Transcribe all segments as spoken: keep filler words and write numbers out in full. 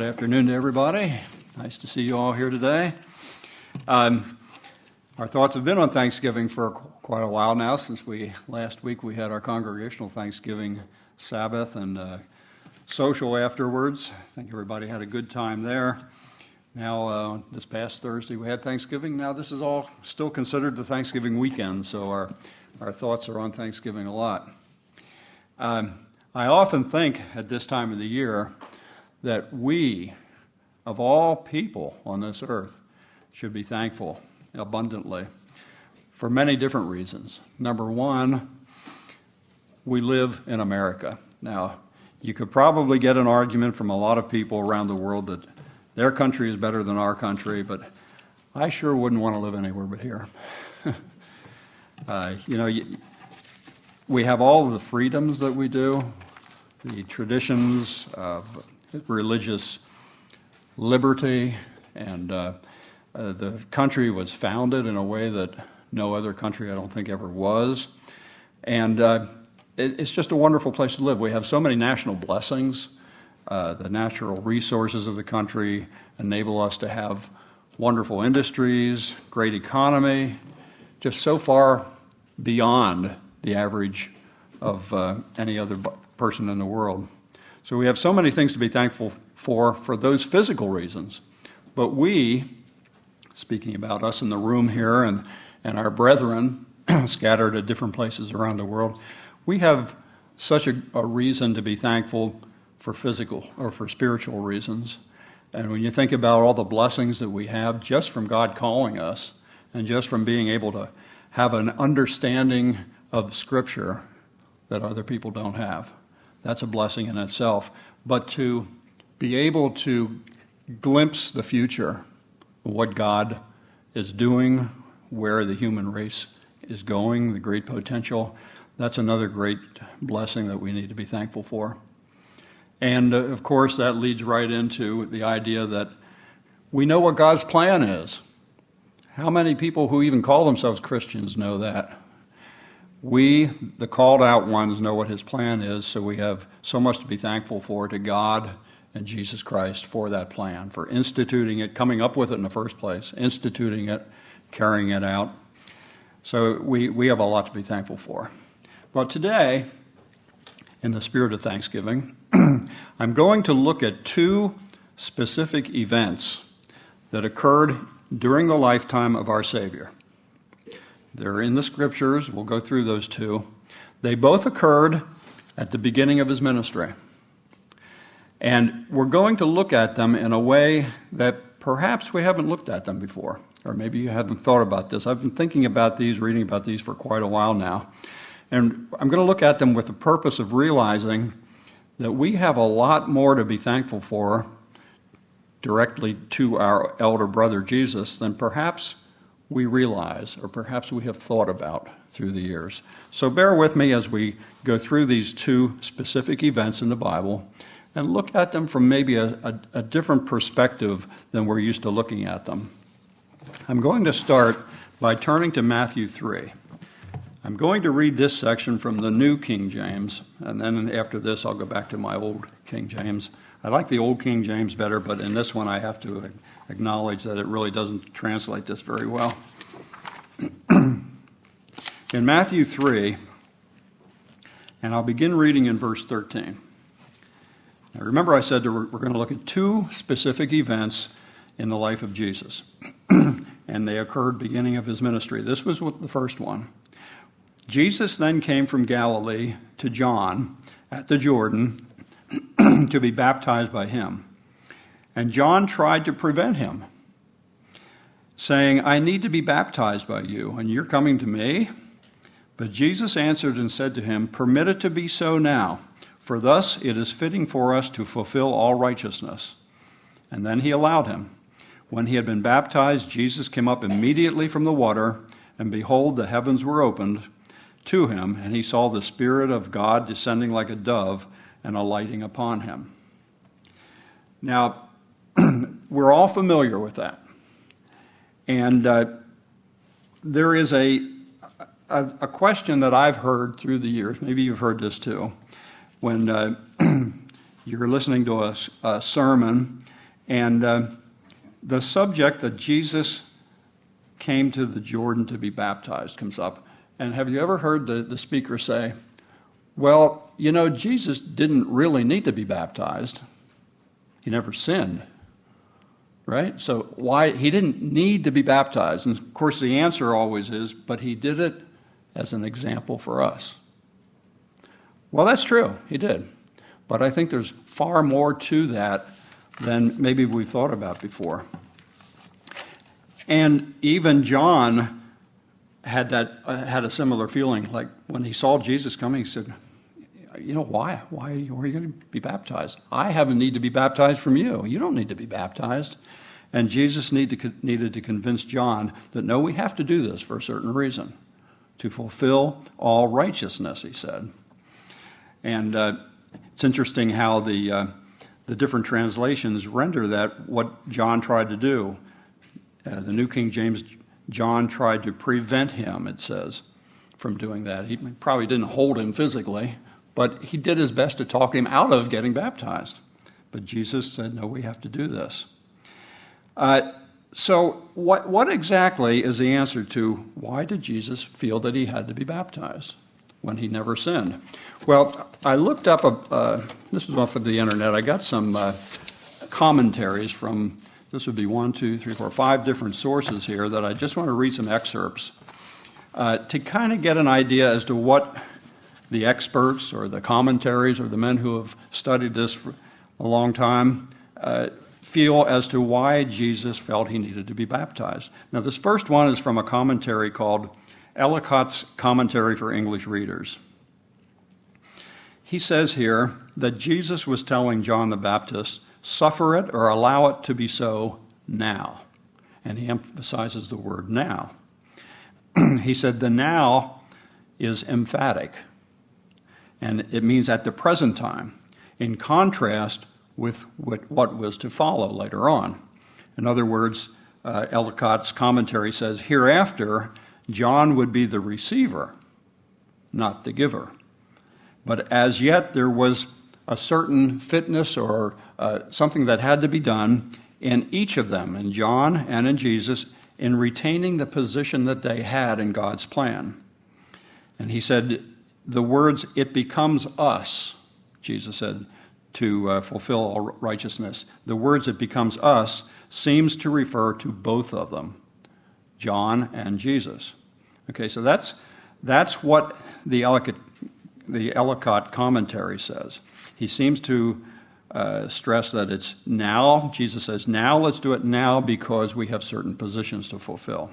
afternoon to everybody. Nice to see you all here today. Um, our thoughts have been on Thanksgiving for quite a while now. Since we last week we had our congregational Thanksgiving Sabbath and uh, social afterwards. I think everybody had a good time there. Now, uh, this past Thursday we had Thanksgiving. Now this is all still considered the Thanksgiving weekend, so our, our thoughts are on Thanksgiving a lot. Um, I often think at this time of the year that we, of all people on this earth, should be thankful abundantly for many different reasons. Number one, we live in America. Now, you could probably get an argument from a lot of people around the world that their country is better than our country, but I sure wouldn't want to live anywhere but here. uh, you know, we have all of the freedoms that we do, the traditions of religious liberty, and uh, uh, the country was founded in a way that no other country, I don't think, ever was. And uh, it, it's just a wonderful place to live. We have so many national blessings. Uh, the natural resources of the country enable us to have wonderful industries, great economy, just so far beyond the average of uh, any other person in the world. So we have so many things to be thankful for, for those physical reasons. But we, speaking about us in the room here and, and our brethren scattered at different places around the world, we have such a, a reason to be thankful for physical or for spiritual reasons. And when you think about all the blessings that we have just from God calling us and just from being able to have an understanding of Scripture that other people don't have, that's a blessing in itself. But to be able to glimpse the future, what God is doing, where the human race is going, the great potential, that's another great blessing that we need to be thankful for. And, uh, of course, that leads right into the idea that we know what God's plan is. How many people who even call themselves Christians know that? We, the called out ones, know what his plan is, so we have so much to be thankful for to God and Jesus Christ for that plan, for instituting it, coming up with it in the first place, instituting it, carrying it out. So we, we have a lot to be thankful for. But today, in the spirit of Thanksgiving, I'm going to look at two specific events that occurred during the lifetime of our Savior. They're in the Scriptures. We'll go through those two. They both occurred at the beginning of his ministry. And we're going to look at them in a way that perhaps we haven't looked at them before. Or maybe you haven't thought about this. I've been thinking about these, reading about these for quite a while now. And I'm going to look at them with the purpose of realizing that we have a lot more to be thankful for directly to our elder brother Jesus than perhaps we realize, or perhaps we have thought about through the years. So bear with me as we go through these two specific events in the Bible and look at them from maybe a, a, a different perspective than we're used to looking at them. I'm going to start by turning to Matthew three. I'm going to read this section from the New King James, and then after this I'll go back to my old King James. I like the old King James better, but in this one I have to acknowledge that it really doesn't translate this very well. In Matthew three, and I'll begin reading in verse thirteen. Now remember I said that we're going to look at two specific events in the life of Jesus, and they occurred beginning of his ministry. This was the first one. Jesus then came from Galilee to John at the Jordan to be baptized by him. And John tried to prevent him, saying, I need to be baptized by you, and you're coming to me? But Jesus answered and said to him, Permit it to be so now, for thus it is fitting for us to fulfill all righteousness. And then he allowed him. When he had been baptized, Jesus came up immediately from the water, and behold, the heavens were opened to him, and he saw the Spirit of God descending like a dove and alighting upon him. Now, we're all familiar with that. And uh, there is a, a a question that I've heard through the years, maybe you've heard this too, when uh, you're listening to a, a sermon And uh, the subject that Jesus came to the Jordan to be baptized comes up. And have you ever heard the, the speaker say, well, you know, Jesus didn't really need to be baptized. He never sinned, right? So why he didn't need to be baptized. And of course the answer always is, but he did it as an example for us. Well, that's true, he did. But I think there's far more to that than maybe we've thought about before. And even John had that uh, had a similar feeling. Like when he saw Jesus coming, he said, you know, why? Why are you, why are you going to be baptized? I have a need to be baptized from you. You don't need to be baptized. And Jesus need to, needed to convince John that, no, we have to do this for a certain reason. To fulfill all righteousness, he said. And uh, it's interesting how the uh, the different translations render that what John tried to do. Uh, the New King James, John tried to prevent him, it says, from doing that. He probably didn't hold him physically, but he did his best to talk him out of getting baptized. But Jesus said, no, we have to do this. Uh, so what, what exactly is the answer to why did Jesus feel that he had to be baptized when he never sinned? Well, I looked up, a, uh, this was off of the internet, I got some uh, commentaries from, this would be one, two, three, four, five different sources here that I just want to read some excerpts uh, to kind of get an idea as to what the experts or the commentaries or the men who have studied this for a long time uh, feel as to why Jesus felt he needed to be baptized. Now, this first one is from a commentary called Ellicott's Commentary for English Readers. He says here that Jesus was telling John the Baptist, suffer it or allow it to be so now. And he emphasizes the word now. He said the now is emphatic. And it means at the present time, in contrast with what was to follow later on. In other words, uh, Ellicott's commentary says, hereafter, John would be the receiver, not the giver. But as yet, there was a certain fitness or uh, something that had to be done in each of them, in John and in Jesus, in retaining the position that they had in God's plan. And he said, the words, it becomes us, Jesus said, to uh, fulfill all righteousness. The words, it becomes us, seems to refer to both of them, John and Jesus. Okay, so that's that's what the Ellicott, the Ellicott commentary says. He seems to uh, stress that it's now. Jesus says, now let's do it now because we have certain positions to fulfill.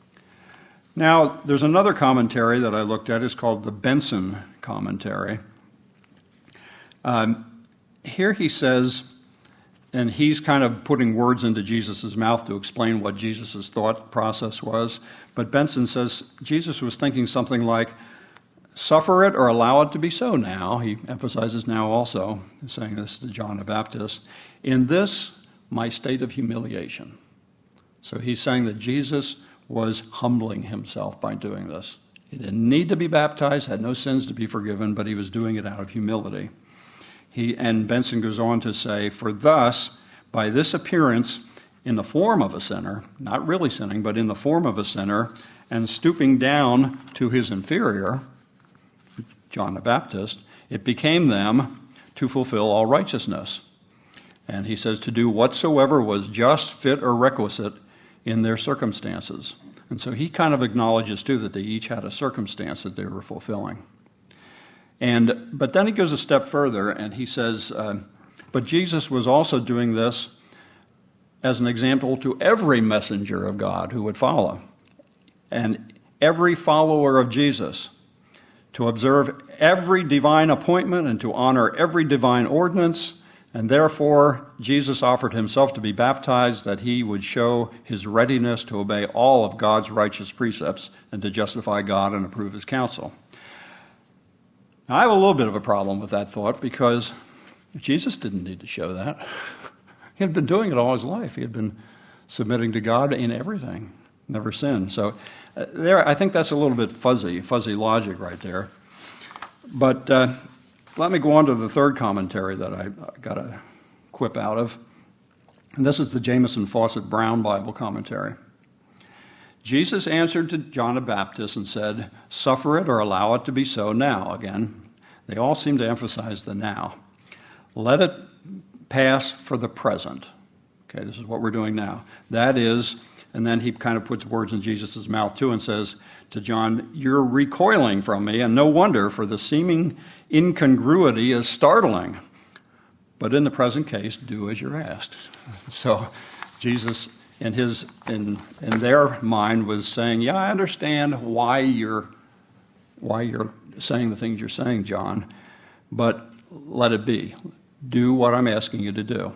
Now, there's another commentary that I looked at. It's called the Benson Commentary. Um, here he says, and he's kind of putting words into Jesus' mouth to explain what Jesus' thought process was. But Benson says Jesus was thinking something like, suffer it or allow it to be so now. He emphasizes now also, saying this to John the Baptist. In this, my state of humiliation. So he's saying that Jesus was humbling himself by doing this. He didn't need to be baptized, had no sins to be forgiven, but he was doing it out of humility. He, and Benson goes on to say, for thus, by this appearance in the form of a sinner, not really sinning, but in the form of a sinner, and stooping down to his inferior, John the Baptist, it became them to fulfill all righteousness. And he says to do whatsoever was just, fit, or requisite in their circumstances. And so he kind of acknowledges, too, that they each had a circumstance that they were fulfilling. And but then he goes a step further, and he says, uh, but Jesus was also doing this as an example to every messenger of God who would follow. And every follower of Jesus, to observe every divine appointment and to honor every divine ordinance. And therefore, Jesus offered himself to be baptized that he would show his readiness to obey all of God's righteous precepts and to justify God and approve his counsel. Now, I have a little bit of a problem with that thought because Jesus didn't need to show that. He had been doing it all his life. He had been submitting to God in everything, never sinned. So uh, there, I think that's a little bit fuzzy, fuzzy logic right there. But uh, let me go on to the third commentary that I got a quip out of. And this is the Jamieson Fawcett Brown Bible commentary. Jesus answered to John the Baptist and said, "Suffer it or allow it to be so now." Again, they all seem to emphasize the now. "Let it pass for the present." Okay, this is what we're doing now. That is, and then he kind of puts words in Jesus' mouth too and says to John, "You're recoiling from me, and no wonder, for the seeming incongruity is startling. But in the present case, do as you're asked." So Jesus, in his in in their mind, was saying, "Yeah, I understand why you're why you're saying the things you're saying, John, but let it be. Do what I'm asking you to do."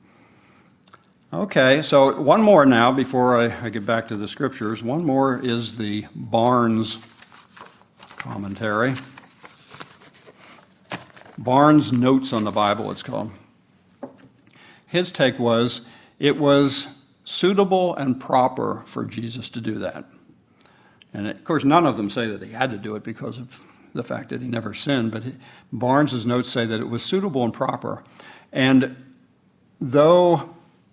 Okay, so one more now before I, I get back to the scriptures. One more is the Barnes commentary. Barnes' Notes on the Bible, it's called. His take was, it was suitable and proper for Jesus to do that. And of course, none of them say that he had to do it because of the fact that he never sinned, but he, Barnes' notes say that it was suitable and proper. And though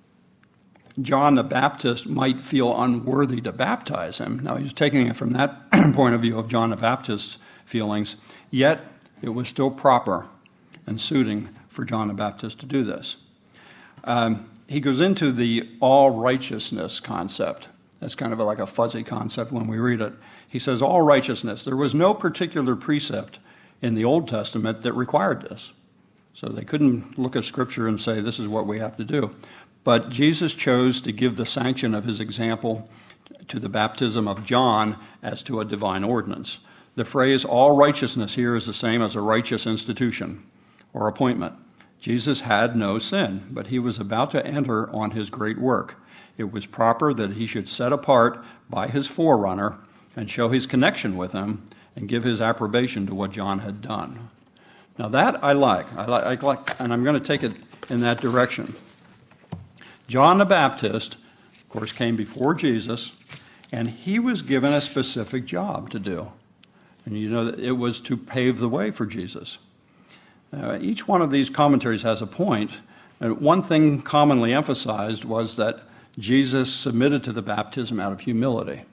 John the Baptist might feel unworthy to baptize him, now he's taking it from that point of view of John the Baptist's feelings, yet it was still proper and suiting for John the Baptist to do this. Um, he goes into the all righteousness concept. That's kind of like a fuzzy concept when we read it. He says, all righteousness. There was no particular precept in the Old Testament that required this. So they couldn't look at Scripture and say, this is what we have to do. But Jesus chose to give the sanction of his example to the baptism of John as to a divine ordinance. The phrase all righteousness here is the same as a righteous institution or appointment. Jesus had no sin, but he was about to enter on his great work. It was proper that he should set apart by his forerunner and show his connection with him and give his approbation to what John had done. Now that I like, I like, I like and I'm going to take it in that direction. John the Baptist, of course, came before Jesus, and he was given a specific job to do. And you know that it was to pave the way for Jesus. Uh, each one of these commentaries has a point. And one thing commonly emphasized was that Jesus submitted to the baptism out of humility.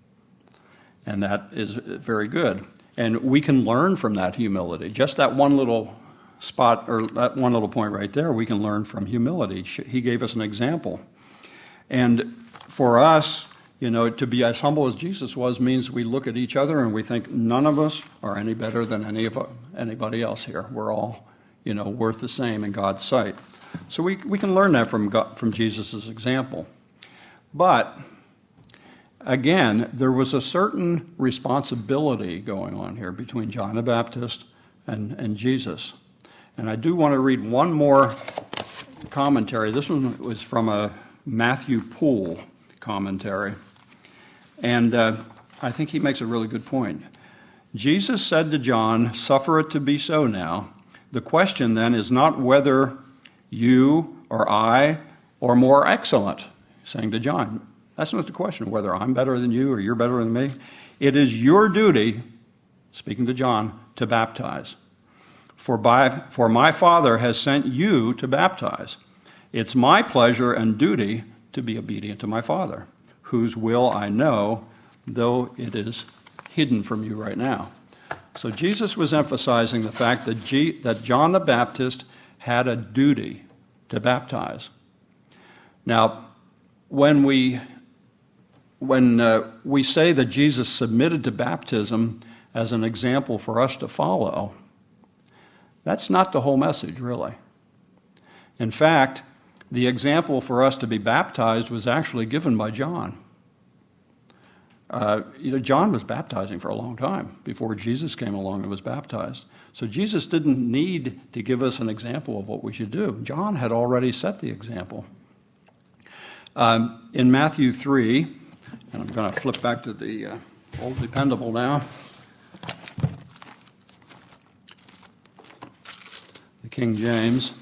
And that is very good. And we can learn from that humility. Just that one little spot, or that one little point right there, we can learn from humility. He gave us an example. And for us, you know, to be as humble as Jesus was means we look at each other and we think none of us are any better than any of anybody else here. We're all, you know, worth the same in God's sight. So we we can learn that from God, from Jesus' example. But again, there was a certain responsibility going on here between John the Baptist and, and Jesus. And I do want to read one more commentary. This one was from a Matthew Poole commentary. And uh, I think he makes a really good point. Jesus said to John, "Suffer it to be so now." The question then is not whether you or I are more excellent, saying to John. That's not the question, whether I'm better than you or you're better than me. It is your duty, speaking to John, to baptize. For by for my Father has sent you to baptize. It's my pleasure and duty to be obedient to my Father, whose will I know, though it is hidden from you right now. So Jesus was emphasizing the fact that, G, that John the Baptist had a duty to baptize. Now, when we when uh, we say that Jesus submitted to baptism as an example for us to follow, that's not the whole message, really. In fact, the example for us to be baptized was actually given by John. Uh, you know, John was baptizing for a long time before Jesus came along and was baptized. So Jesus didn't need to give us an example of what we should do. John had already set the example. Um, in Matthew three, and I'm going to flip back to the uh, old dependable now. The King James.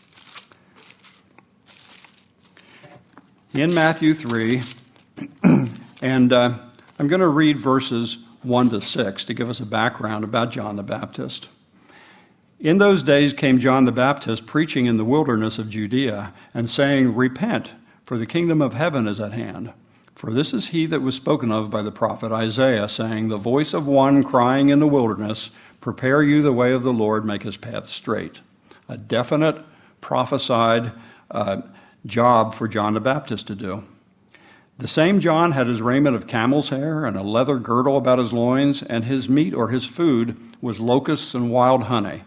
In Matthew three, and uh, I'm going to read verses one to six to give us a background about John the Baptist. In those days came John the Baptist preaching in the wilderness of Judea and saying, Repent, for the kingdom of heaven is at hand. For this is he that was spoken of by the prophet Isaiah, saying, The voice of one crying in the wilderness, Prepare you the way of the Lord, make his path straight. A definite, prophesied uh, job for John the Baptist to do. The same John had his raiment of camel's hair and a leather girdle about his loins, and his meat or his food was locusts and wild honey.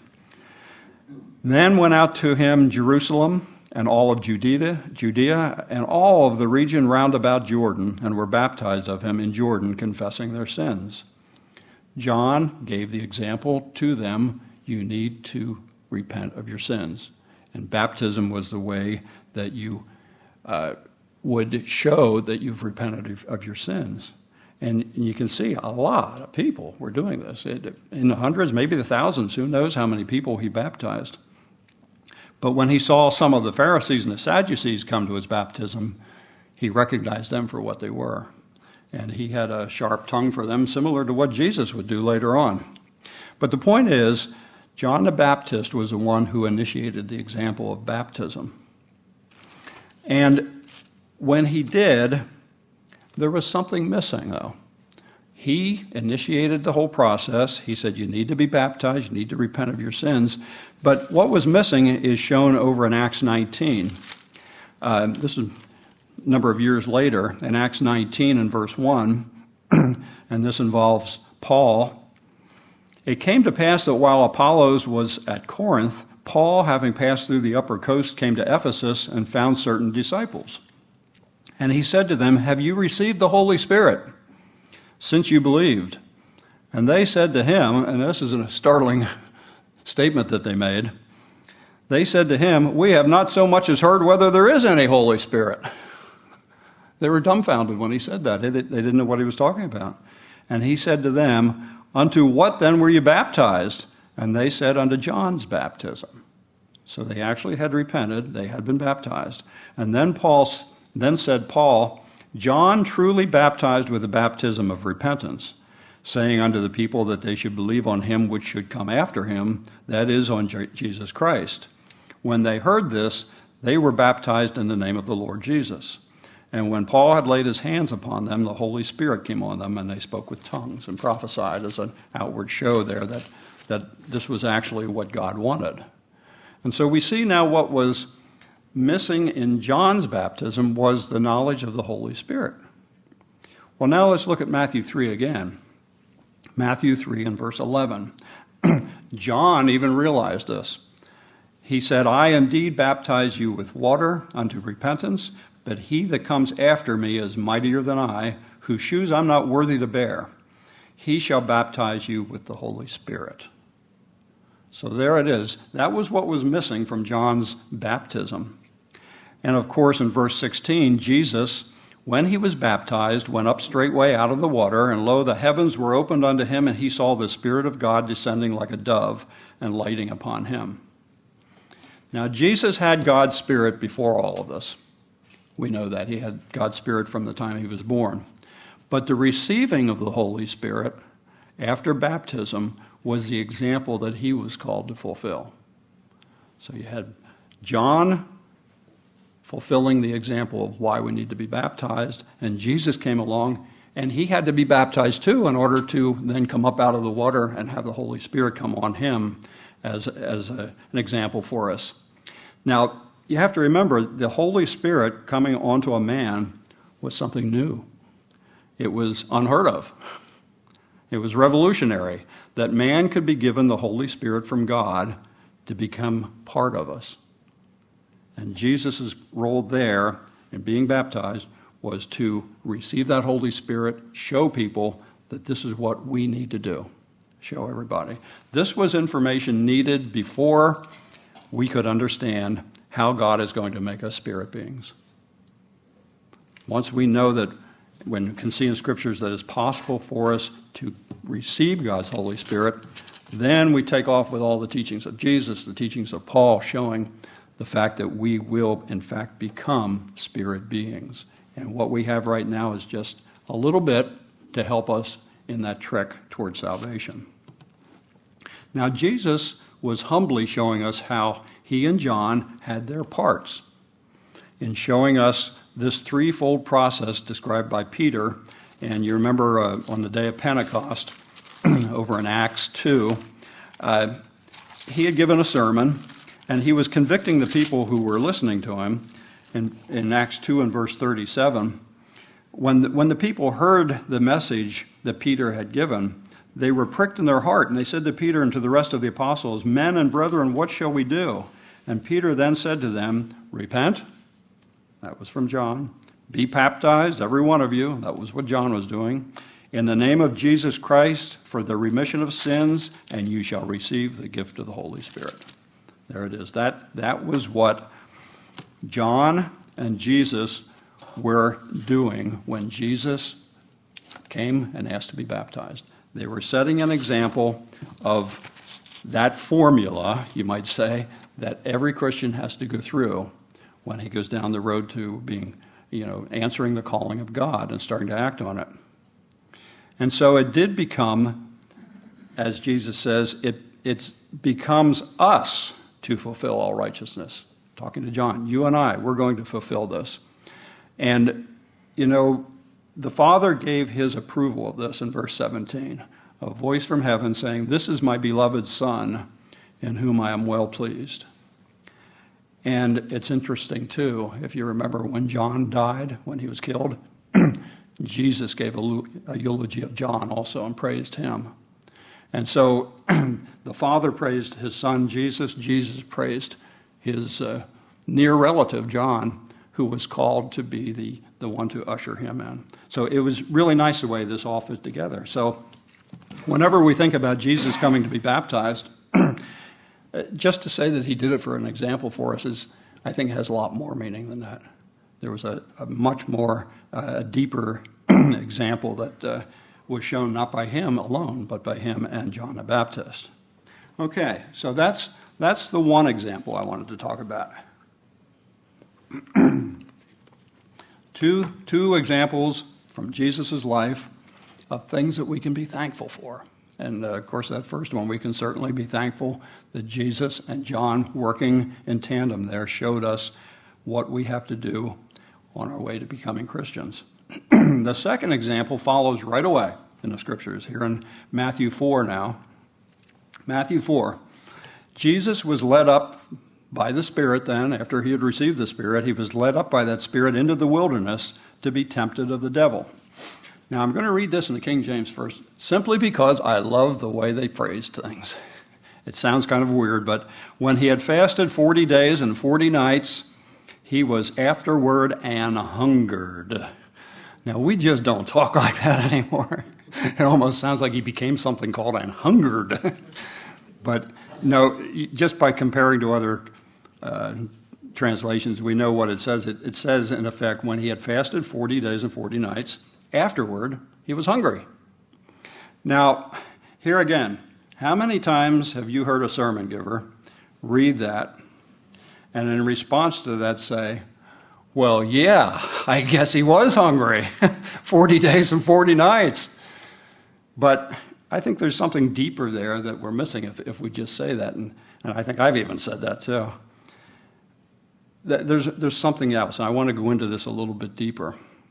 Then went out to him Jerusalem and all of Judea, Judea and all of the region round about Jordan, and were baptized of him in Jordan, confessing their sins. John gave the example to them, you need to repent of your sins. And baptism was the way that you uh, would show that you've repented of, of your sins. And you can see a lot of people were doing this. It, in the hundreds, maybe the thousands, who knows how many people he baptized. But when he saw some of the Pharisees and the Sadducees come to his baptism, he recognized them for what they were. And he had a sharp tongue for them, similar to what Jesus would do later on. But the point is, John the Baptist was the one who initiated the example of baptism. And when he did, there was something missing, though. He initiated the whole process. He said, you need to be baptized, you need to repent of your sins. But what was missing is shown over in Acts nineteen. Uh, this is a number of years later, in Acts nineteen and verse one, and this involves Paul. It came to pass that while Apollos was at Corinth, Paul, having passed through the upper coast, came to Ephesus and found certain disciples. And he said to them, Have you received the Holy Spirit since you believed? And they said to him, and this is a startling statement that they made, they said to him, We have not so much as heard whether there is any Holy Spirit. They were dumbfounded when he said that. They didn't know what he was talking about. And he said to them, Unto what then were you baptized? And they said, Unto John's baptism. So they actually had repented. They had been baptized. And then Paul, then said Paul, John truly baptized with the baptism of repentance, saying unto the people that they should believe on him which should come after him, that is, on Jesus Christ. When they heard this, they were baptized in the name of the Lord Jesus. And when Paul had laid his hands upon them, the Holy Spirit came on them, and they spoke with tongues and prophesied as an outward show there that, that this was actually what God wanted. And so we see now what was missing in John's baptism was the knowledge of the Holy Spirit. Well, now let's look at Matthew three again. Matthew three and verse eleven. John even realized this. He said, I indeed baptize you with water unto repentance, but he that comes after me is mightier than I, whose shoes I'm not worthy to bear. He shall baptize you with the Holy Spirit. So there it is. That was what was missing from John's baptism. And of course, in verse sixteen, Jesus, when he was baptized, went up straightway out of the water, and lo, the heavens were opened unto him, and he saw the Spirit of God descending like a dove and lighting upon him. Now, Jesus had God's Spirit before all of this. We know that. He had God's Spirit from the time he was born. But the receiving of the Holy Spirit after baptism was the example that he was called to fulfill. So you had John fulfilling the example of why we need to be baptized, and Jesus came along, and he had to be baptized too in order to then come up out of the water and have the Holy Spirit come on him as, as a, an example for us. Now, you have to remember, the Holy Spirit coming onto a man was something new. It was unheard of. It was revolutionary that man could be given the Holy Spirit from God to become part of us. And Jesus' role there in being baptized was to receive that Holy Spirit, show people that this is what we need to do. Show everybody. This was information needed before we could understand how God is going to make us spirit beings. Once we know that, when we can see in Scriptures that it's possible for us to receive God's Holy Spirit, then we take off with all the teachings of Jesus, the teachings of Paul, showing the fact that we will, in fact, become spirit beings. And what we have right now is just a little bit to help us in that trek toward salvation. Now, Jesus was humbly showing us how he and John had their parts in showing us this threefold process described by Peter. And you remember uh, on the day of Pentecost, over in Acts two, uh, he had given a sermon, and he was convicting the people who were listening to him. In, in Acts two and verse thirty-seven, when the, when the people heard the message that Peter had given, they were pricked in their heart, and they said to Peter and to the rest of the apostles, "Men and brethren, what shall we do?" And Peter then said to them, "Repent." That was from John. "Be baptized, every one of you." That was what John was doing. "In the name of Jesus Christ for the remission of sins, and you shall receive the gift of the Holy Spirit." There it is. That, that was what John and Jesus were doing when Jesus came and asked to be baptized. They were setting an example of that formula, you might say, that every Christian has to go through when he goes down the road to being, you know, answering the calling of God and starting to act on it. And so it did become, as Jesus says, it it becomes us to fulfill all righteousness. Talking to John, you and I, we're going to fulfill this. And, you know, the Father gave his approval of this in verse seventeen. A voice from heaven saying, "This is my beloved Son, in whom I am well pleased." And it's interesting, too, if you remember when John died, when he was killed, Jesus gave a, a eulogy of John also and praised him. And so the Father praised his Son, Jesus. Jesus praised his uh, near relative, John, who was called to be the, the one to usher him in. So it was really nice the way this all fit together. So whenever we think about Jesus coming to be baptized, just to say that he did it for an example for us is, I think, has a lot more meaning than that. There was a, a much more, uh, a deeper example that uh, was shown not by him alone, but by him and John the Baptist. Okay, so that's that's the one example I wanted to talk about. two two examples from Jesus' life of things that we can be thankful for. And, uh, of course, that first one, we can certainly be thankful that Jesus and John, working in tandem there, showed us what we have to do on our way to becoming Christians. The second example follows right away in the Scriptures, here in Matthew four now. Matthew four. Jesus was led up by the Spirit then, after he had received the Spirit, he was led up by that Spirit into the wilderness to be tempted of the devil. Now, I'm going to read this in the King James first, simply because I love the way they phrased things. It sounds kind of weird, but when he had fasted forty days and forty nights, he was afterward an hungered. Now, we just don't talk like that anymore. It almost sounds like he became something called an hungered. But no, just by comparing to other uh, translations, we know what it says. It, it says, in effect, when he had fasted forty days and forty nights, afterward, he was hungry. Now, here again, how many times have you heard a sermon giver read that and in response to that say, well, yeah, I guess he was hungry. forty days and forty nights. But I think there's something deeper there that we're missing if, if we just say that. And, and I think I've even said that too. There's, there's something else, and I want to go into this a little bit deeper.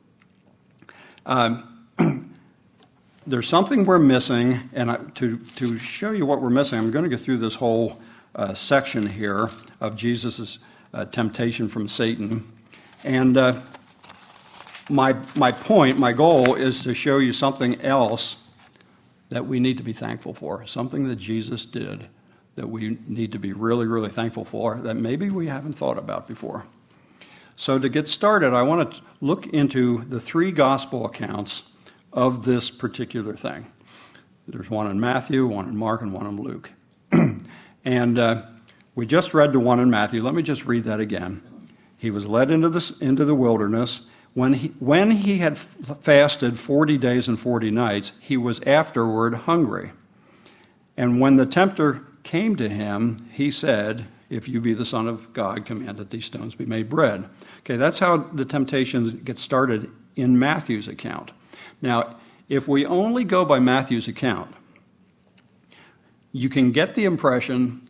Um, there's something we're missing, and I, to, to show you what we're missing, I'm going to go through this whole uh, section here of Jesus' uh, temptation from Satan. And uh, my my point, my goal, is to show you something else that we need to be thankful for, something that Jesus did that we need to be really, really thankful for that maybe we haven't thought about before. So to get started, I want to look into the three gospel accounts of this particular thing. There's one in Matthew, one in Mark, and one in Luke. And uh, we just read the one in Matthew. Let me just read that again. He was led into the, into the wilderness. When he, when he had fasted forty days and forty nights, he was afterward hungry. And when the tempter came to him, he said, if you be the Son of God, command that these stones be made bread. Okay, that's how the temptations get started in Matthew's account. Now, if we only go by Matthew's account, you can get the impression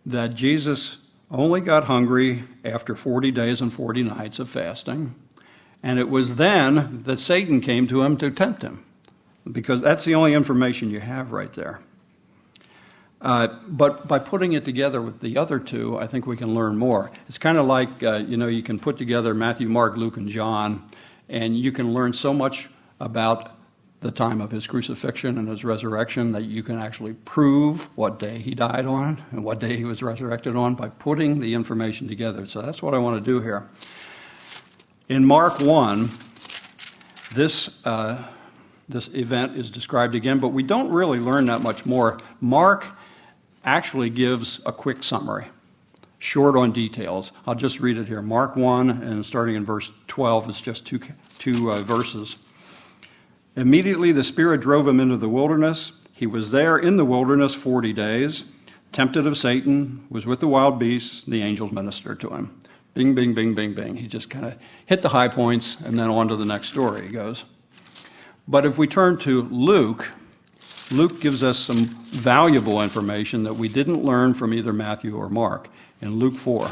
that Jesus only got hungry after forty days and forty nights of fasting, and it was then that Satan came to him to tempt him, because that's the only information you have right there. Uh, but by putting it together with the other two, I think we can learn more. It's kind of like, uh, you know, you can put together Matthew, Mark, Luke, and John, and you can learn so much about the time of his crucifixion and his resurrection that you can actually prove what day he died on and what day he was resurrected on by putting the information together. So that's what I want to do here. In Mark one, this uh, this event is described again, but we don't really learn that much more. Mark actually gives a quick summary, short on details. I'll just read it here. Mark one, and starting in verse twelve, it's just two, two uh, verses. Immediately the Spirit drove him into the wilderness. He was there in the wilderness forty days, tempted of Satan, was with the wild beasts, the angels ministered to him. Bing, bing, bing, bing, bing. He just kind of hit the high points, and then on to the next story he goes. But if we turn to Luke, Luke gives us some valuable information that we didn't learn from either Matthew or Mark. In Luke four.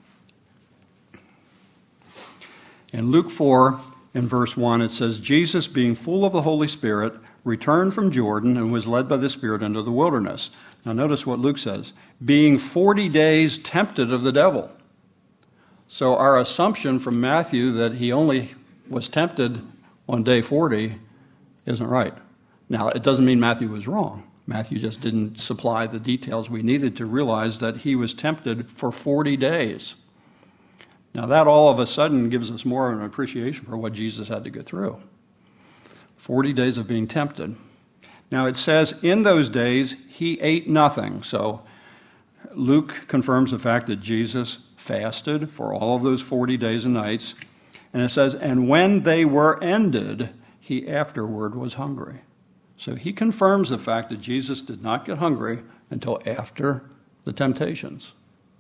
In Luke four, in verse one, it says, Jesus, being full of the Holy Spirit, returned from Jordan and was led by the Spirit into the wilderness. Now notice what Luke says. Being forty days tempted of the devil. So our assumption from Matthew that he only was tempted on day forty isn't right. Now, it doesn't mean Matthew was wrong. Matthew just didn't supply the details we needed to realize that he was tempted for forty days. Now, that all of a sudden gives us more of an appreciation for what Jesus had to go through. forty days of being tempted. Now, it says, in those days, he ate nothing. So, Luke confirms the fact that Jesus fasted for all of those forty days and nights. And it says, and when they were ended, he afterward was hungry. So he confirms the fact that Jesus did not get hungry until after the temptations.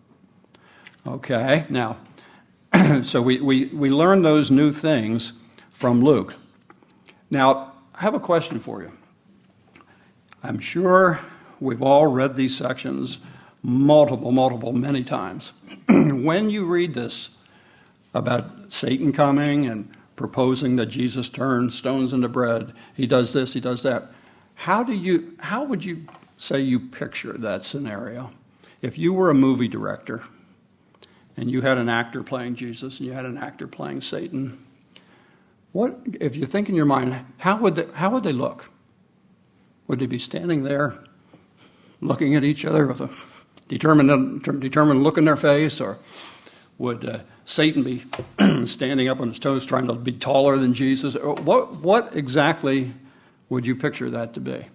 Okay, now, so we, we, we learn those new things from Luke. Now, I have a question for you. I'm sure we've all read these sections multiple, multiple, many times. When you read this about Satan coming and proposing that Jesus turns stones into bread, he does this, he does that, how do you, how would you say you picture that scenario? If you were a movie director and you had an actor playing Jesus and you had an actor playing Satan, what, if you think in your mind, how would they, how would they look? Would they be standing there looking at each other with a determined, determined look in their face? Or would uh, Satan be standing up on his toes trying to be taller than Jesus? What, what exactly would you picture that to be?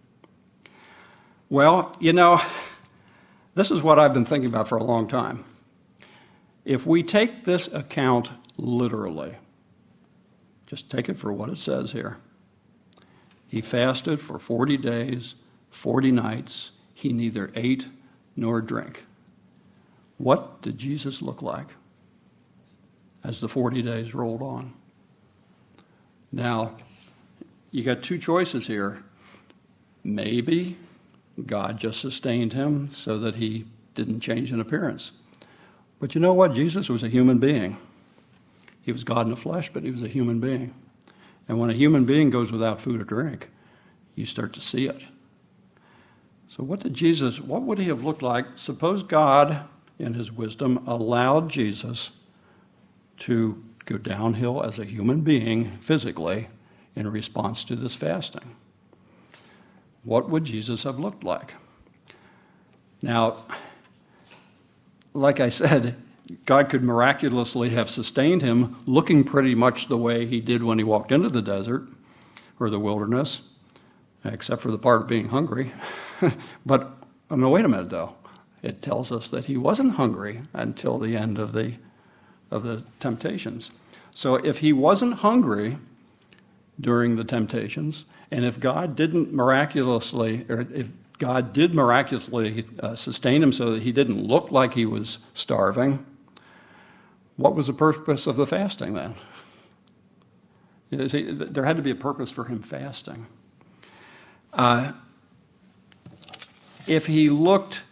Well, you know, this is what I've been thinking about for a long time. If we take this account literally, just take it for what it says here. He fasted for forty days, forty nights. He neither ate nor drank. What did Jesus look like as the forty days rolled on? Now, you got two choices here. Maybe God just sustained him so that he didn't change in appearance. But you know what? Jesus was a human being. He was God in the flesh, but he was a human being. And when a human being goes without food or drink, you start to see it. So what did Jesus, what would he have looked like? Suppose God, in his wisdom, allowed Jesus to go downhill as a human being physically in response to this fasting. What would Jesus have looked like? Now, like I said, God could miraculously have sustained him looking pretty much the way he did when he walked into the desert or the wilderness, except for the part of being hungry. But, I mean, wait a minute, though. It tells us that he wasn't hungry until the end of the of the temptations. So if he wasn't hungry during the temptations, and if God didn't miraculously, or if God did miraculously uh, sustain him so that he didn't look like he was starving, what was the purpose of the fasting then? You see, there had to be a purpose for him fasting. Uh, if he looked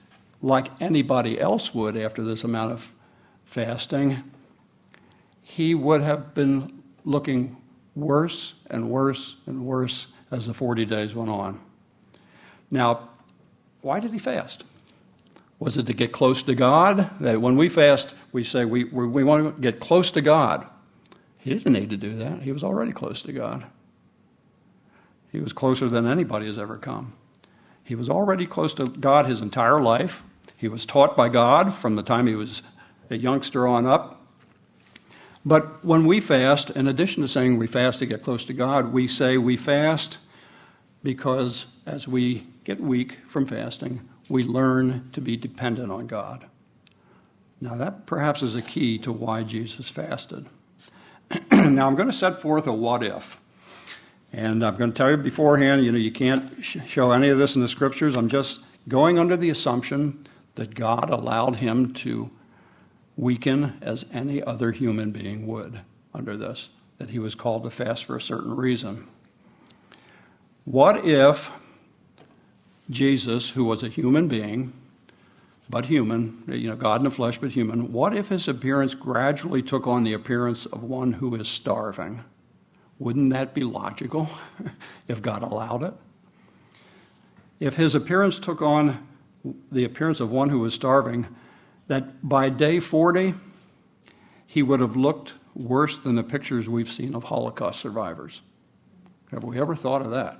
like anybody else would after this amount of fasting, he would have been looking worse and worse and worse as the forty days went on. Now, why did he fast? Was it to get close to God? That when we fast, we say we, we, we want to get close to God. He didn't need to do that. He was already close to God. He was closer than anybody has ever come. He was already close to God his entire life. He was taught by God from the time he was a youngster on up. But when we fast, in addition to saying we fast to get close to God, we say we fast because as we get weak from fasting, we learn to be dependent on God. Now that perhaps is a key to why Jesus fasted. Now I'm going to set forth a what if. And I'm going to tell you beforehand, you know, you can't sh- show any of this in the scriptures. I'm just going under the assumption that God allowed him to weaken as any other human being would under this, that he was called to fast for a certain reason. What if Jesus, who was a human being, but human, you know, God in the flesh, but human, what if his appearance gradually took on the appearance of one who is starving? Wouldn't that be logical if God allowed it? If his appearance took on the appearance of one who was starving, that by day forty, he would have looked worse than the pictures we've seen of Holocaust survivors. Have we ever thought of that?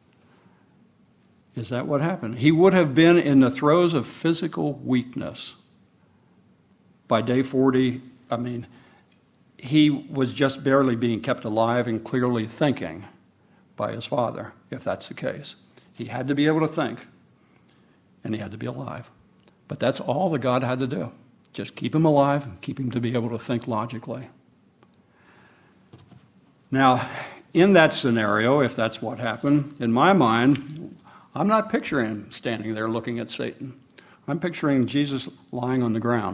Is that what happened? He would have been in the throes of physical weakness. By day forty, I mean, he was just barely being kept alive and clearly thinking by his Father, if that's the case. He had to be able to think, and he had to be alive. But that's all that God had to do. Just keep him alive and keep him to be able to think logically. Now, in that scenario, if that's what happened, in my mind, I'm not picturing him standing there looking at Satan. I'm picturing Jesus lying on the ground,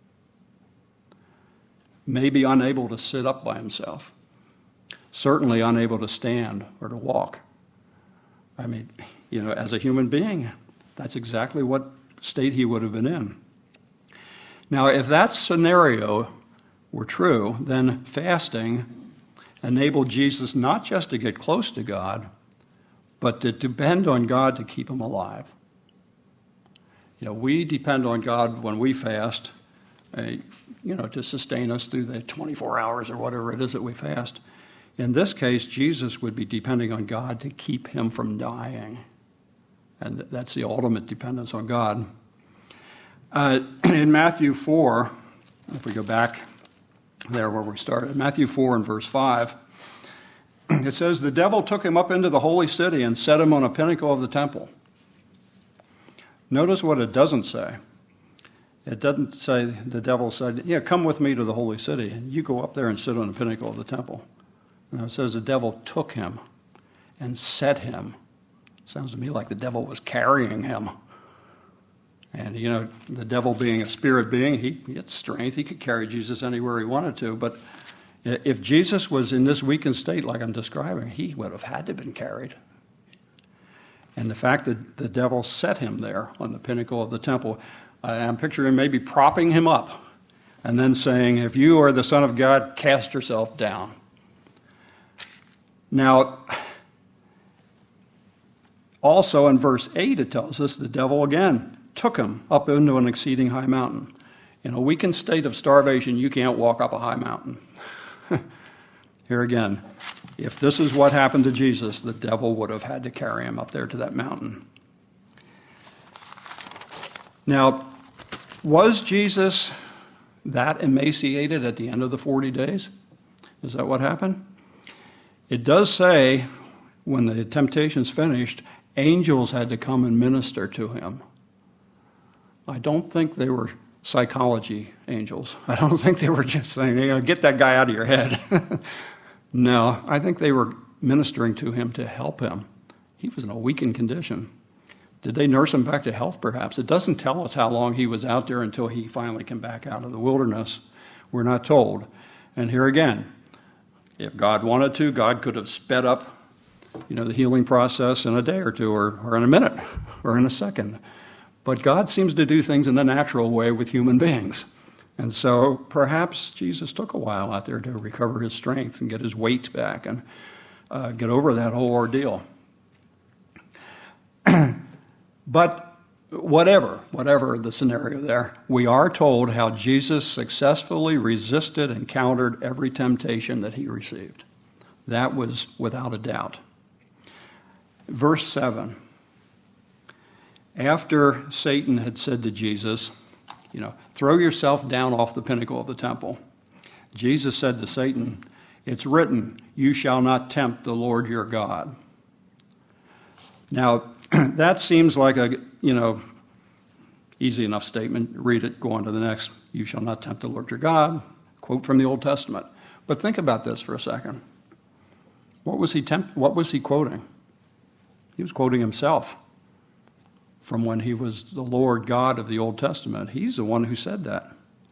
maybe unable to sit up by himself, certainly unable to stand or to walk. I mean, you know, as a human being, that's exactly what state he would have been in. Now, if that scenario were true, then fasting enabled Jesus not just to get close to God, but to depend on God to keep him alive. You know, we depend on God when we fast, uh, you know, to sustain us through the twenty-four hours or whatever it is that we fast. In this case, Jesus would be depending on God to keep him from dying. And that's the ultimate dependence on God. Uh, in Matthew four, if we go back there where we started, Matthew four and verse five, it says, the devil took him up into the holy city and set him on a pinnacle of the temple. Notice what it doesn't say. It doesn't say the devil said, yeah, come with me to the holy city, and you go up there and sit on the pinnacle of the temple. No, it says the devil took him and set him. Sounds to me like the devil was carrying him. And, you know, the devil being a spirit being, he, he had strength. He could carry Jesus anywhere he wanted to. But if Jesus was in this weakened state like I'm describing, he would have had to have been carried. And the fact that the devil set him there on the pinnacle of the temple, uh, I'm picturing maybe propping him up and then saying, if you are the Son of God, cast yourself down. Now, also in verse eight, it tells us the devil again took him up into an exceeding high mountain. In a weakened state of starvation, you can't walk up a high mountain. Here again, if this is what happened to Jesus, the devil would have had to carry him up there to that mountain. Now, was Jesus that emaciated at the end of the forty days? Is that what happened? It does say, when the temptation's finished, angels had to come and minister to him. I don't think they were psychology angels. I don't think they were just saying, you know, get that guy out of your head. No, I think they were ministering to him to help him. He was in a weakened condition. Did they nurse him back to health, perhaps? It doesn't tell us how long he was out there until he finally came back out of the wilderness. We're not told. And here again, if God wanted to, God could have sped up, you know, the healing process in a day or two, or, or in a minute, or in a second. But God seems to do things in a natural way with human beings. And so perhaps Jesus took a while out there to recover his strength and get his weight back and uh, get over that whole ordeal. But whatever, whatever the scenario there, we are told how Jesus successfully resisted and countered every temptation that he received. That was without a doubt. Verse seven. After Satan had said to Jesus, you know, throw yourself down off the pinnacle of the temple, Jesus said to Satan, it's written, you shall not tempt the Lord your God. Now, that seems like a, you know, easy enough statement. Read it, go on to the next. You shall not tempt the Lord your God. Quote from the Old Testament. But think about this for a second. What was he tempt- What was he quoting? He was quoting himself from when he was the Lord God of the Old Testament. He's the one who said that.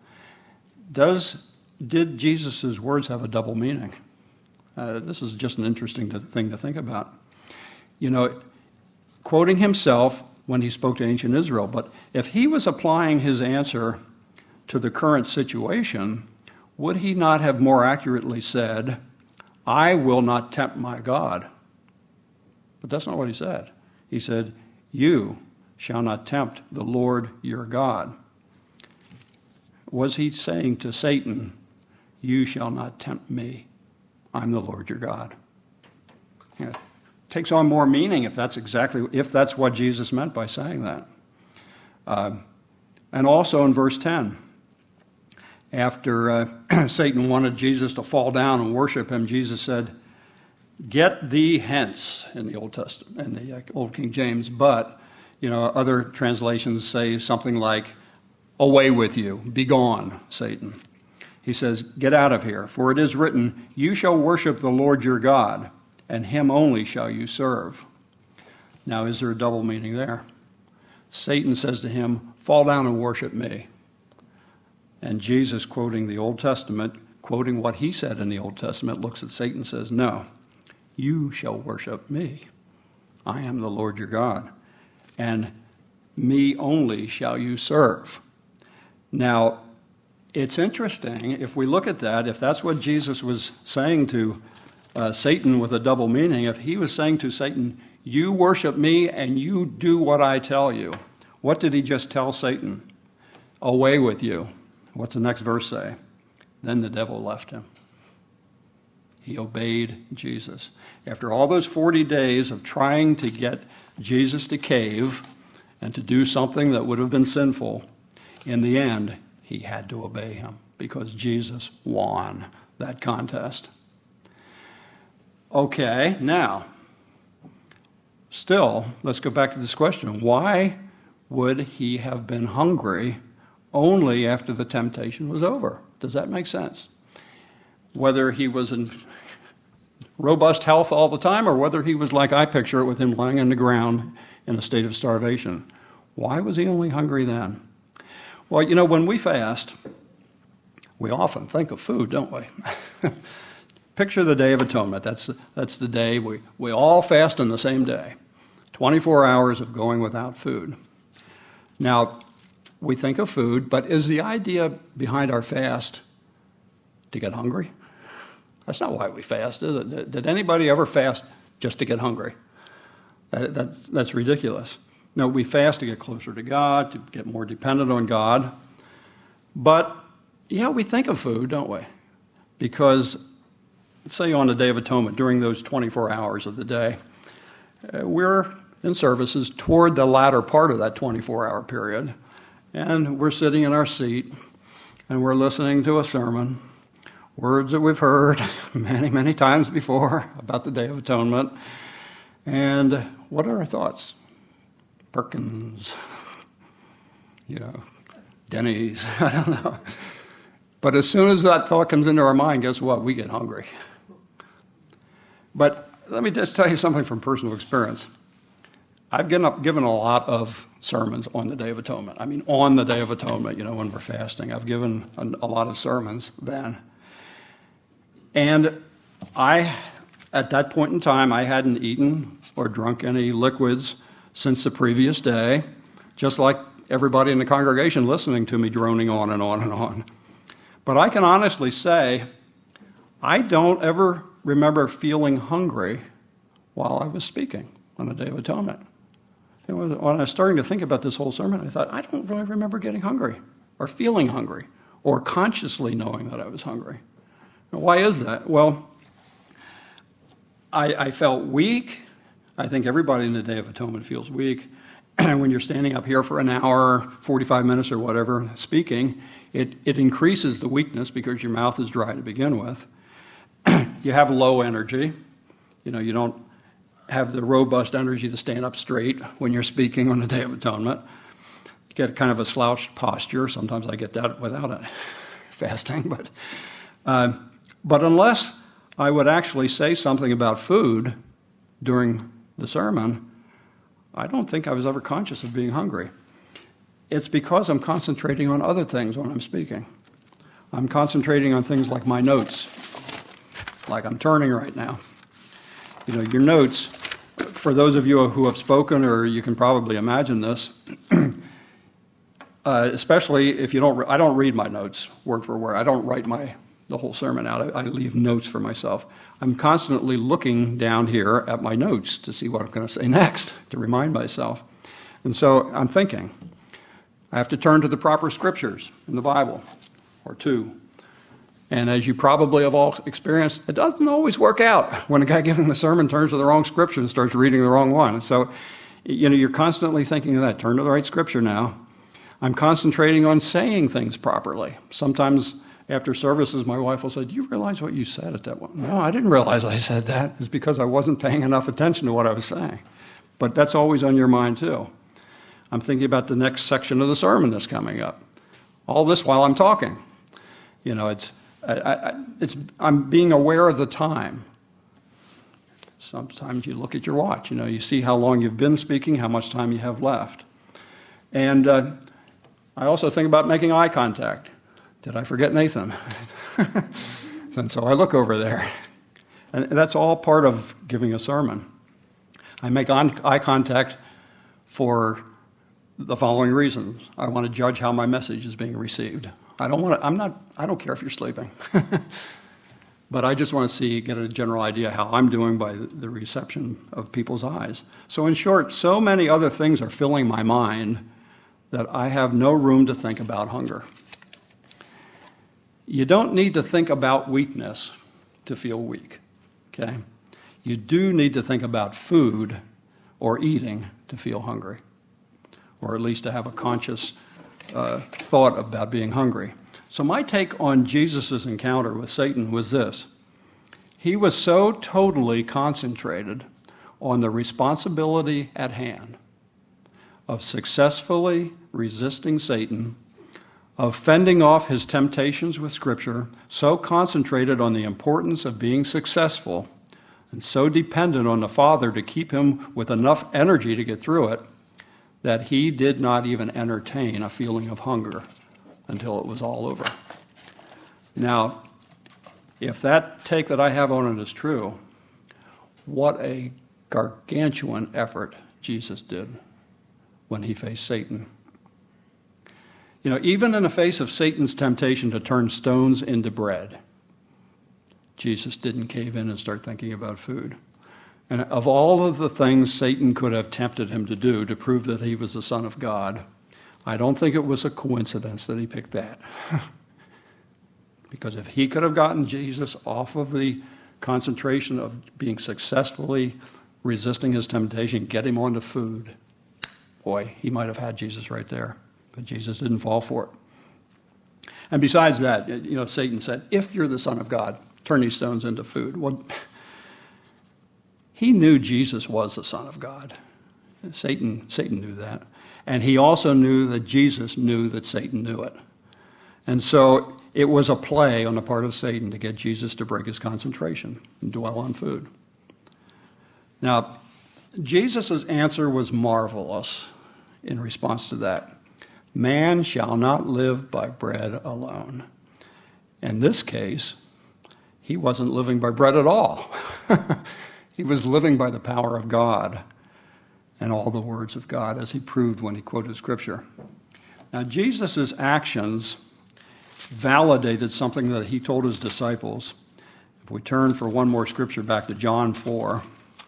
Does did Jesus' words have a double meaning? Uh, this is just an interesting to, thing to think about. You know, quoting himself when he spoke to ancient Israel, but if he was applying his answer to the current situation, would he not have more accurately said, I will not tempt my God? But that's not what he said. He said, you shall not tempt the Lord your God. Was he saying to Satan, you shall not tempt me? I'm the Lord your God. Yeah. It takes on more meaning if that's exactly, if that's what Jesus meant by saying that. Uh, and also in verse ten, after uh, Satan wanted Jesus to fall down and worship him, Jesus said, get thee hence, in the Old Testament, in the uh, Old King James. But, you know, other translations say something like, away with you, be gone, Satan. He says, get out of here, for it is written, you shall worship the Lord your God, and him only shall you serve. Now, is there a double meaning there? Satan says to him, fall down and worship me. And Jesus, quoting the Old Testament, quoting what he said in the Old Testament, looks at Satan and says, no, you shall worship me. I am the Lord your God, and me only shall you serve. Now, it's interesting, if we look at that, if that's what Jesus was saying to uh, Satan with a double meaning, if he was saying to Satan, you worship me and you do what I tell you, what did he just tell Satan? Away with you. What's the next verse say? Then the devil left him. He obeyed Jesus. After all those forty days of trying to get Jesus to cave and to do something that would have been sinful, in the end, he had to obey him because Jesus won that contest. Okay, now, still, let's go back to this question. Why would he have been hungry only after the temptation was over? Does that make sense? Whether he was in robust health all the time or whether he was like I picture it with him lying on the ground in a state of starvation. Why was he only hungry then? Well, you know, when we fast, we often think of food, don't we? Picture the Day of Atonement. That's, that's the day we, we all fast on the same day. twenty-four hours of going without food. Now, we think of food, but is the idea behind our fast to get hungry? That's not why we fast, is it? Did anybody ever fast just to get hungry? That, that, that's ridiculous. No, we fast to get closer to God, to get more dependent on God. But, yeah, we think of food, don't we? Because, say on the Day of Atonement, during those twenty-four hours of the day, uh, we're in services toward the latter part of that twenty-four hour period. And we're sitting in our seat, and we're listening to a sermon, words that we've heard many, many times before about the Day of Atonement. And what are our thoughts? Perkins, you know, Denny's, I don't know. But as soon as that thought comes into our mind, guess what? We get hungry. But let me just tell you something from personal experience. I've given, up, given a lot of sermons on the Day of Atonement. I mean, on the Day of Atonement, you know, when we're fasting. I've given a, a lot of sermons then. And I, at that point in time, I hadn't eaten or drunk any liquids since the previous day. just like everybody in the congregation listening to me droning on and on and on. But I can honestly say, I don't ever remember feeling hungry while I was speaking on the Day of Atonement. And when I was starting to think about this whole sermon, I thought, I don't really remember getting hungry or feeling hungry or consciously knowing that I was hungry. Now, why is that? Well, I, I felt weak. I think everybody in the Day of Atonement feels weak. And when you're standing up here for an hour, forty-five minutes or whatever, speaking, it, it increases the weakness because your mouth is dry to begin with. You have low energy. You know, you don't have the robust energy to stand up straight when you're speaking on the Day of Atonement. You get kind of a slouched posture. Sometimes I get that without it, fasting. But, uh, but unless I would actually say something about food during the sermon, I don't think I was ever conscious of being hungry. It's because I'm concentrating on other things when I'm speaking. I'm concentrating on things like my notes, like I'm turning right now. You know, your notes, for those of you who have spoken, or you can probably imagine this, uh, especially if you don't, I don't read my notes word for word. I don't write my the whole sermon out. I, I leave notes for myself. I'm constantly looking down here at my notes to see what I'm going to say next, to remind myself. And so I'm thinking, I have to turn to the proper scriptures in the Bible, or two. And as you probably have all experienced, it doesn't always work out when a guy giving the sermon turns to the wrong scripture and starts reading the wrong one. So, you know, you're constantly thinking of that. Turn to the right scripture now. I'm concentrating on saying things properly. Sometimes after services, my wife will say, do you realize what you said at that one? No, I didn't realize I said that. It's because I wasn't paying enough attention to what I was saying. But that's always on your mind, too. I'm thinking about the next section of the sermon that's coming up. All this while I'm talking. You know, it's, I, I, it's I'm being aware of the time. Sometimes you look at your watch. You know, you see how long you've been speaking, how much time you have left. And uh, I also think about making eye contact. Did I forget Nathan? And so I look over there. And that's all part of giving a sermon. I make eye contact for the following reasons. I want to judge how my message is being received. I don't want to, I'm not, I don't care if you're sleeping. But I just want to see, get a general idea how I'm doing by the reception of people's eyes. So in short, so many other things are filling my mind that I have no room to think about hunger. You don't need to think about weakness to feel weak, okay? You do need to think about food or eating to feel hungry, or at least to have a conscious uh, thought about being hungry. So my take on Jesus' encounter with Satan was this. He was so totally concentrated on the responsibility at hand of successfully resisting Satan, of fending off his temptations with Scripture, so concentrated on the importance of being successful, and so dependent on the Father to keep him with enough energy to get through it, that he did not even entertain a feeling of hunger until it was all over. Now, if that take that I have on it is true, what a gargantuan effort Jesus did when he faced Satan. You know, even in the face of Satan's temptation to turn stones into bread, Jesus didn't cave in and start thinking about food. And of all of the things Satan could have tempted him to do to prove that he was the Son of God, I don't think it was a coincidence that he picked that. Because if he could have gotten Jesus off of the concentration of being successfully resisting his temptation, get him onto food, boy, he might have had Jesus right there. But Jesus didn't fall for it. And besides that, you know, Satan said, if you're the Son of God, turn these stones into food. Well, he knew Jesus was the Son of God. Satan, Satan knew that. And he also knew that Jesus knew that Satan knew it. And so it was a play on the part of Satan to get Jesus to break his concentration and dwell on food. Now, Jesus' answer was marvelous in response to that. Man shall not live by bread alone. In this case, he wasn't living by bread at all. He was living by the power of God. and all the words of God, as he proved when he quoted Scripture. Now, Jesus' actions validated something that he told his disciples. If we turn for one more scripture back to John four.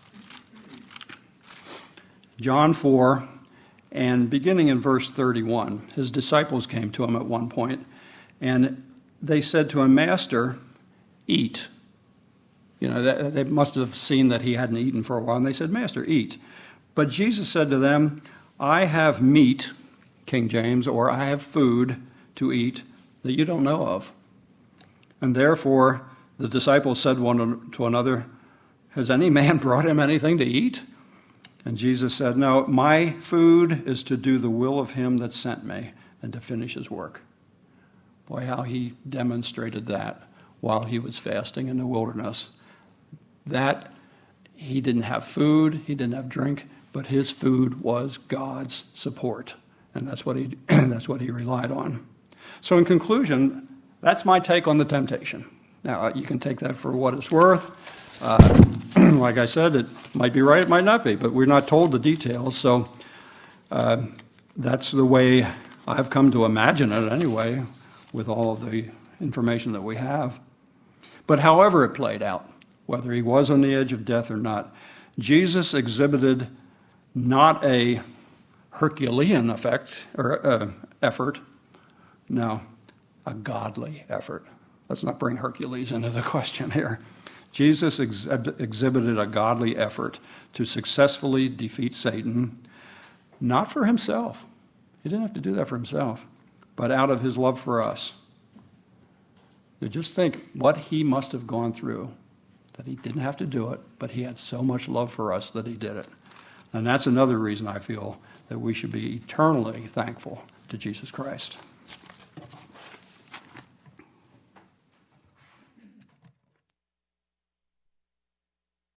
John four, and beginning in verse thirty-one, his disciples came to him at one point, and they said to him, "Master, eat." You know, they must have seen that he hadn't eaten for a while, and they said, "Master, eat." But Jesus said to them, "I have meat," King James, or "I have food to eat that you don't know of." And therefore the disciples said one to another, "Has any man brought him anything to eat?" And Jesus said, "No, my food is to do the will of him that sent me and to finish his work." Boy, how he demonstrated that while he was fasting in the wilderness. That he didn't have food, he didn't have drink, but his food was God's support. And that's what he that's what he relied on. So in conclusion, that's my take on the temptation. Now, you can take that for what it's worth. Uh, like I said, it might be right, it might not be, but we're not told the details. So uh, that's the way I've come to imagine it anyway, with all of the information that we have. But however it played out, whether he was on the edge of death or not, Jesus exhibited not a Herculean effect or uh, effort, no, a godly effort. Let's not bring Hercules into the question here. Jesus ex- exhibited a godly effort to successfully defeat Satan, not for himself. He didn't have to do that for himself, but out of his love for us. You just think what he must have gone through, that he didn't have to do it, but he had so much love for us that he did it. And that's another reason I feel that we should be eternally thankful to Jesus Christ.